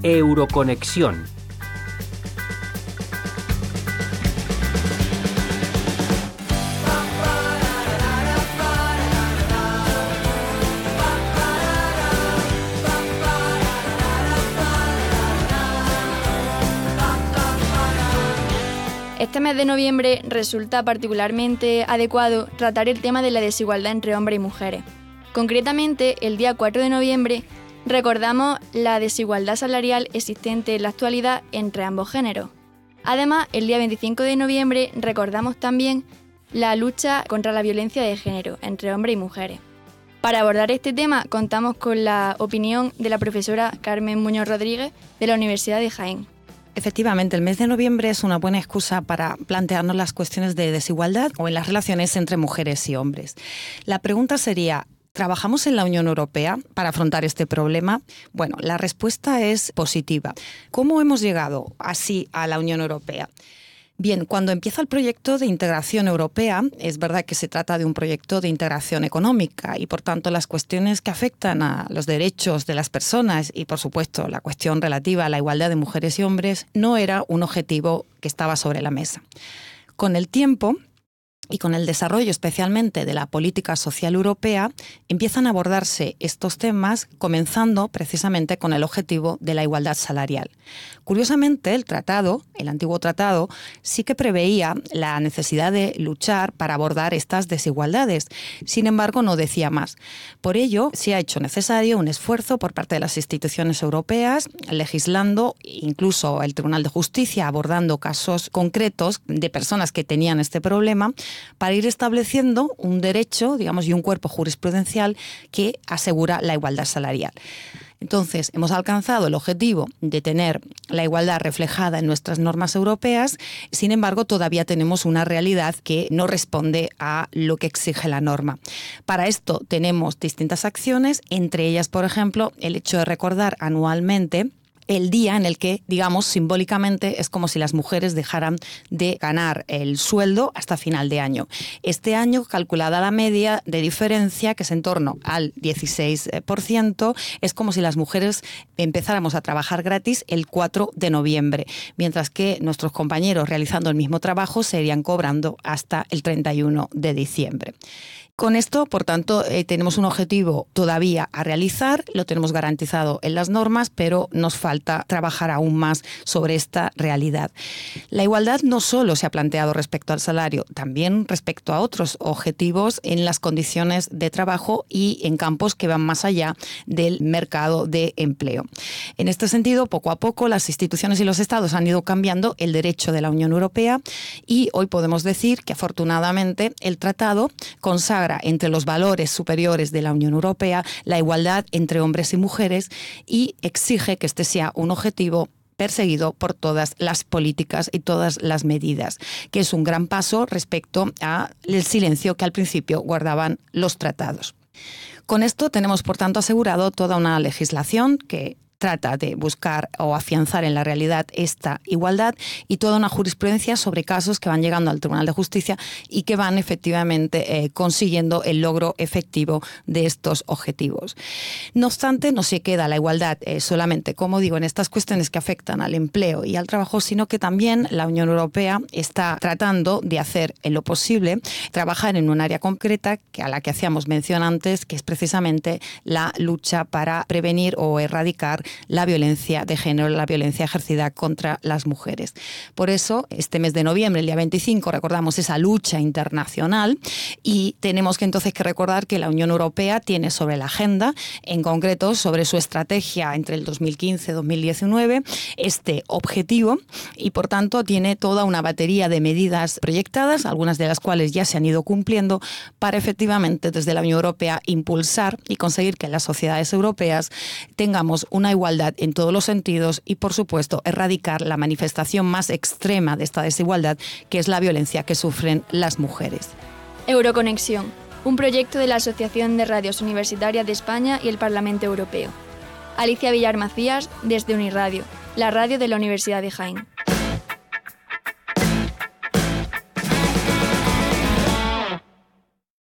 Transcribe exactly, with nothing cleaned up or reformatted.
Euroconexión. Este mes de noviembre resulta particularmente adecuado tratar el tema de la desigualdad entre hombres y mujeres. Concretamente, el día cuatro de noviembre recordamos la desigualdad salarial existente en la actualidad entre ambos géneros. Además, el día veinticinco de noviembre recordamos también la lucha contra la violencia de género entre hombres y mujeres. Para abordar este tema contamos con la opinión de la profesora Carmen Muñoz Rodríguez de la Universidad de Jaén. Efectivamente, el mes de noviembre es una buena excusa para plantearnos las cuestiones de desigualdad o en las relaciones entre mujeres y hombres. La pregunta sería: ¿trabajamos en la Unión Europea para afrontar este problema? Bueno, la respuesta es positiva. ¿Cómo hemos llegado así a la Unión Europea? Bien, cuando empieza el proyecto de integración europea, es verdad que se trata de un proyecto de integración económica y, por tanto, las cuestiones que afectan a los derechos de las personas y, por supuesto, la cuestión relativa a la igualdad de mujeres y hombres no era un objetivo que estaba sobre la mesa. Con el tiempo y con el desarrollo especialmente de la política social europea, empiezan a abordarse estos temas, comenzando precisamente con el objetivo de la igualdad salarial. Curiosamente, el tratado, el antiguo tratado, sí que preveía la necesidad de luchar para abordar estas desigualdades. Sin embargo, no decía más. Por ello, se ha hecho necesario un esfuerzo por parte de las instituciones europeas, legislando, incluso el Tribunal de Justicia abordando casos concretos de personas que tenían este problema, para ir estableciendo un derecho, digamos, y un cuerpo jurisprudencial que asegura la igualdad salarial. Entonces, hemos alcanzado el objetivo de tener la igualdad reflejada en nuestras normas europeas, sin embargo, todavía tenemos una realidad que no responde a lo que exige la norma. Para esto tenemos distintas acciones, entre ellas, por ejemplo, el hecho de recordar anualmente el día en el que, digamos, simbólicamente es como si las mujeres dejaran de ganar el sueldo hasta final de año. Este año, calculada la media de diferencia, que es en torno al dieciséis por ciento, es como si las mujeres empezáramos a trabajar gratis el cuatro de noviembre, mientras que nuestros compañeros realizando el mismo trabajo se irían cobrando hasta el treinta y uno de diciembre. Con esto, por tanto, eh, tenemos un objetivo todavía a realizar, lo tenemos garantizado en las normas, pero nos falta trabajar aún más sobre esta realidad. La igualdad no solo se ha planteado respecto al salario, también respecto a otros objetivos en las condiciones de trabajo y en campos que van más allá del mercado de empleo. En este sentido, poco a poco, las instituciones y los estados han ido cambiando el derecho de la Unión Europea y hoy podemos decir que, afortunadamente, el tratado consagra entre los valores superiores de la Unión Europea la igualdad entre hombres y mujeres y exige que este sea un objetivo perseguido por todas las políticas y todas las medidas, que es un gran paso respecto al silencio que al principio guardaban los tratados. Con esto tenemos, por tanto, asegurado toda una legislación que trata de buscar o afianzar en la realidad esta igualdad y toda una jurisprudencia sobre casos que van llegando al Tribunal de Justicia y que van efectivamente eh, consiguiendo el logro efectivo de estos objetivos. No obstante, no se queda la igualdad eh, solamente, como digo, en estas cuestiones que afectan al empleo y al trabajo, sino que también la Unión Europea está tratando de hacer en lo posible trabajar en un área concreta que a la que hacíamos mención antes, que es precisamente la lucha para prevenir o erradicar la violencia de género, la violencia ejercida contra las mujeres. Por eso, este mes de noviembre, el día veinticinco, recordamos esa lucha internacional y tenemos que entonces que recordar que la Unión Europea tiene sobre la agenda, en concreto sobre su estrategia entre el dos mil quince y dos mil diecinueve, este objetivo y, por tanto, tiene toda una batería de medidas proyectadas, algunas de las cuales ya se han ido cumpliendo, para efectivamente desde la Unión Europea impulsar y conseguir que en las sociedades europeas tengamos una igualdad en todos los sentidos y, por supuesto, erradicar la manifestación más extrema de esta desigualdad, que es la violencia que sufren las mujeres. Euroconexión, un proyecto de la Asociación de Radios Universitarias de España y el Parlamento Europeo. Alicia Villar Macías, desde Unirradio, la radio de la Universidad de Jaén.